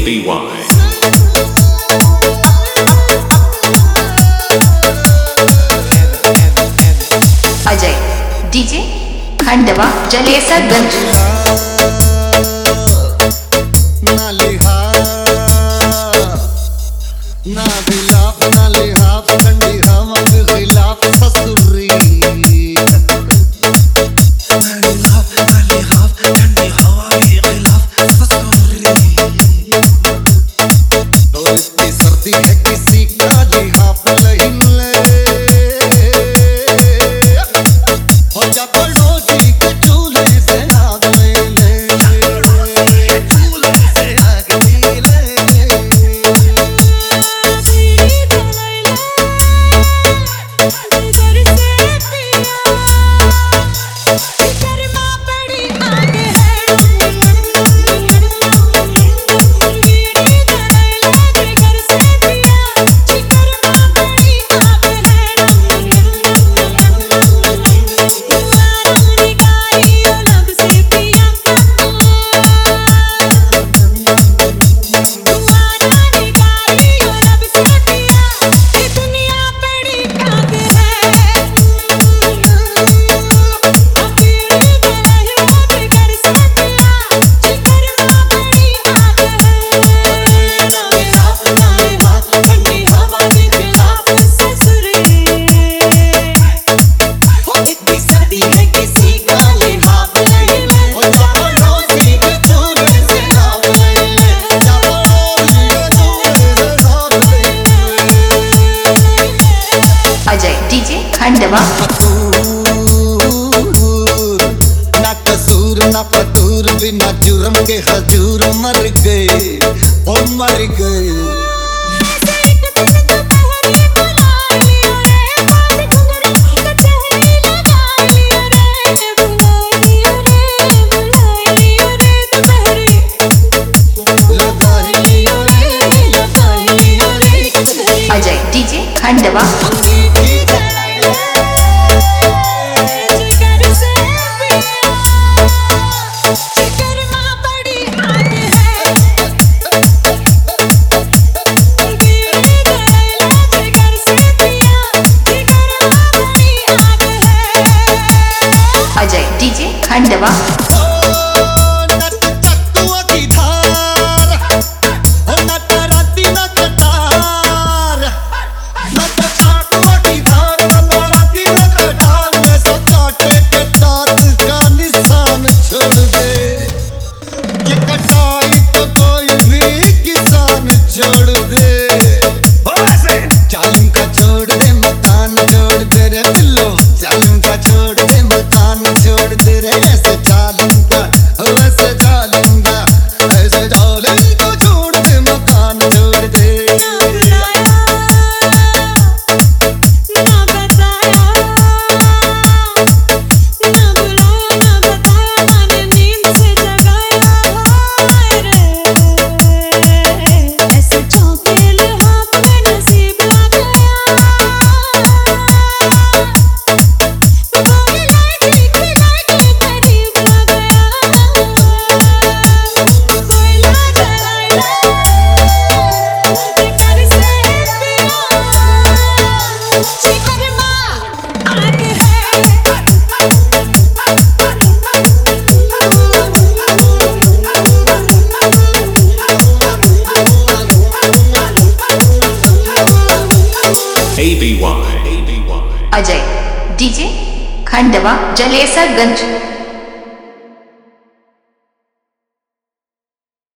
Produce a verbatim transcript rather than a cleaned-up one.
B Y Ajay DJ Khandwa Jalesarganj ना लिहा ना गिलाफ ना लिहाफ ठंडी हवा के खिलाफ ससुरी ना लिहाफ ना लिहाफ ठंडी हवा के खिलाफ ससुरी तो इतनी सर्दी है किसी का लिहाफ नहीं ले हो जा पड़ोसी के चूल्हे से आग ले ले चूल्हे से आग ले ले अजय डीजे खंडवा ना कसूर ना फतूर बिना जुर्म के हजूर मर गए ओ मर गए Ajay DJ Khandwa Ajay DJ Khandwa A B Y Ajay DJ Khandwa Jalesarganj